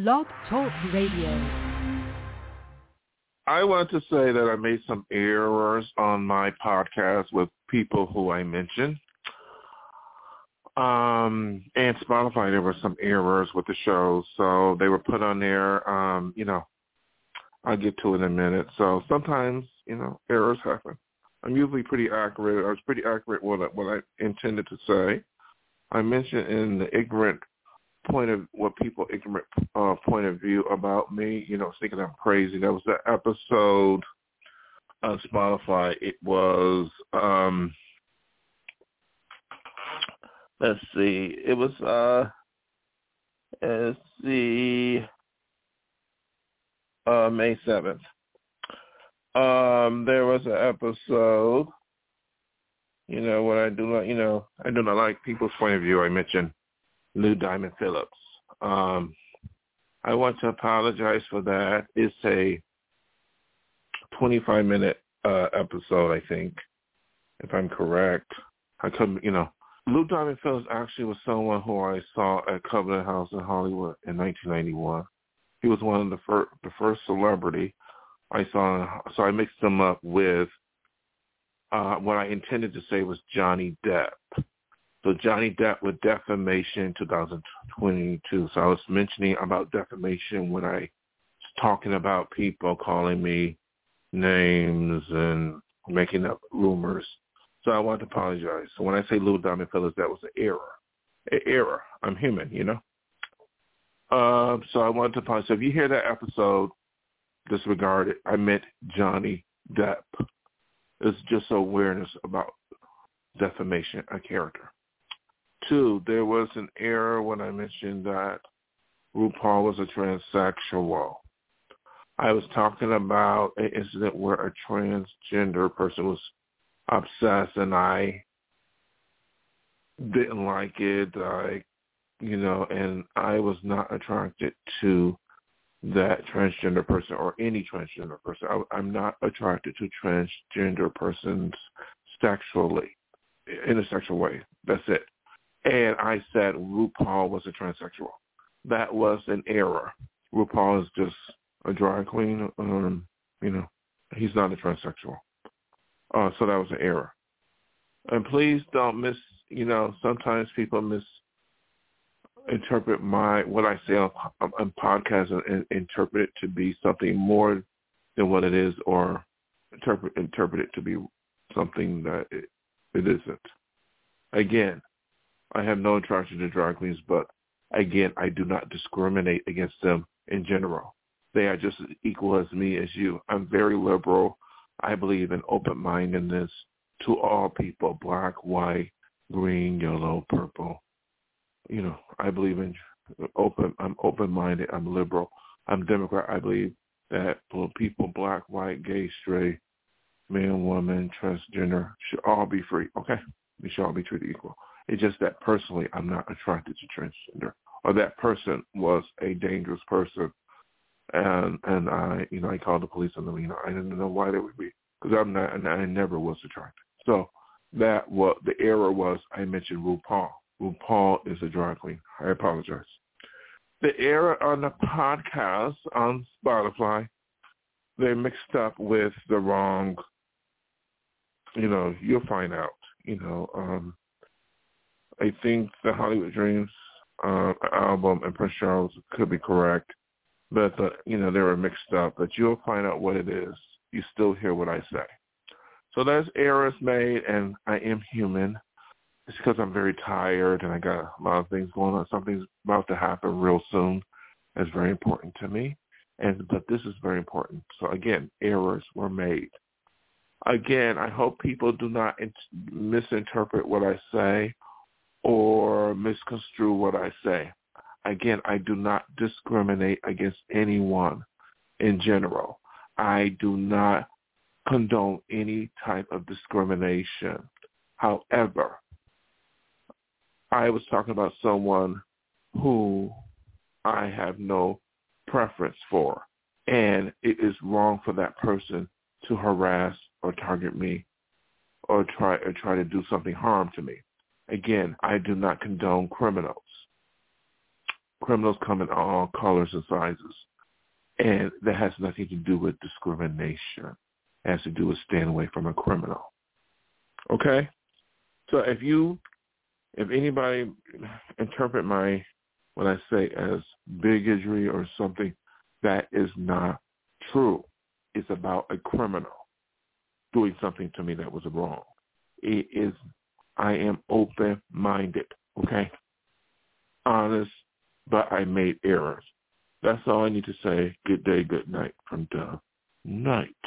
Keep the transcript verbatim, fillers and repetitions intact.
Blog Talk Radio. I want to say that I made some errors on my podcast with people who I mentioned. Um, and Spotify, there were some errors with the show, so they were put on there. Um, you know, I'll get to it in a minute. So sometimes, you know, errors happen. I'm usually pretty accurate. I was pretty accurate with what I intended to say. I mentioned in the ignorant point of what people ignorant uh, point of view about me, you know, thinking I'm crazy. That was the episode on Spotify. It was, um, let's see, it was, uh, let's see, uh, May seventh. Um, there was an episode, you know, what I do not, you know, I do not like people's point of view. I mentioned Lou Diamond Phillips. Um, I want to apologize for that. It's a twenty-five minute uh, episode, I think, if I'm correct. I couldn't, you know. Lou Diamond Phillips actually was someone who I saw at Covenant House in Hollywood in nineteen ninety-one. He was one of the first, the first celebrity I saw. So I mixed him up with uh, what I intended to say was Johnny Depp. So Johnny Depp with defamation twenty twenty-two. So I was mentioning about defamation when I was talking about people calling me names and making up rumors. So I want to apologize. So when I say Lou Diamond Phillips, that was an error. An error. I'm human, you know. Um, so I want to apologize. So if you hear that episode, disregard it. I meant Johnny Depp. It's just awareness about defamation, a character. Two, there was an error when I mentioned that RuPaul was a transsexual. I was talking about an incident where a transgender person was obsessed, and I didn't like it. I, you know, and I was not attracted to that transgender person or any transgender person. I, I'm not attracted to transgender persons sexually, in a sexual way. That's it. And I said RuPaul was a transsexual. That was an error. RuPaul is just a drag queen. Um, you know, he's not a transsexual. Uh, so that was an error. And please don't miss, you know, sometimes people misinterpret my, what I say on, on podcasts and, and interpret it to be something more than what it is, or interpret, interpret it to be something that it, it isn't. Again, I have no attraction to drag queens, but again, I do not discriminate against them in general. They are just as equal as me, as you. I'm very liberal. I believe in open-mindedness to all people, black, white, green, yellow, purple. You know, I believe in open. I'm open-minded. I'm liberal. I'm Democrat. I believe that people, black, white, gay, straight, man, woman, transgender, should all be free. Okay? We should all be treated equal. It's just that personally I'm not attracted to transgender, or that person was a dangerous person, and and I, you know, I called the police on them. You know, I didn't know why they would be, because I'm not, and I never was attracted. So that what the error was. I mentioned RuPaul. RuPaul is a drag queen. I apologize. The error on the podcast on Spotify, they mixed up with the wrong. You know, you'll find out. You know. um I think the Hollywood Dreams uh, album and Prince Charles could be correct, but the, you know, they were mixed up. But you'll find out what it is. You still hear what I say. So there's errors made, and I am human. It's because I'm very tired and I got a lot of things going on. Something's about to happen real soon. That's very important to me, and but this is very important. So again, errors were made. Again, I hope people do not in- misinterpret what I say or misconstrue what I say. Again, I do not discriminate against anyone in general. I do not condone any type of discrimination. However, I was talking about someone who I have no preference for, and it is wrong for that person to harass or target me or try or try to do something harm to me. Again, I do not condone criminals. criminals come in all colors and sizes. And that has nothing to do with discrimination. It has to do with staying away from a criminal. Okay? So if you, if anybody interpret my, what I say as bigotry or something, that is not true. It's about a criminal doing something to me that was wrong. It is, I am open-minded, okay? Honest, but I made errors. That's all I need to say. Good day, good night from Dove Night.